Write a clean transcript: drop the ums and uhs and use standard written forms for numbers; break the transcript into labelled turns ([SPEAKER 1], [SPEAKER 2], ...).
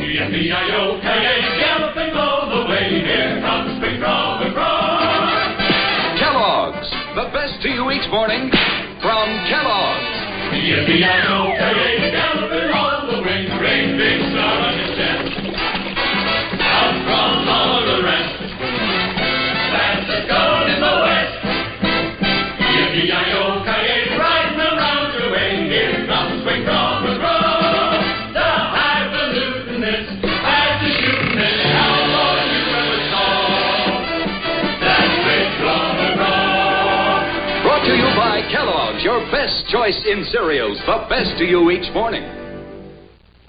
[SPEAKER 1] E-I-E-I-O-K-A, galloping all the way. Here comes Big Brother Brown.
[SPEAKER 2] Kellogg's, the best to you each morning from Kellogg's.
[SPEAKER 1] E-I-E-I-O-K-A, galloping all the way. Great big star on his chest. Out from all the rest. That's the gold in the West. E-I-E-I-O-K-A, riding around your way. Here comes Big Brother Brown. The highfalutinist, fast as shootin'est, cowboy you ever saw. That's Big Brother Brown.
[SPEAKER 2] Brought to you by Kellogg's, your best choice in cereals, the best to you each morning.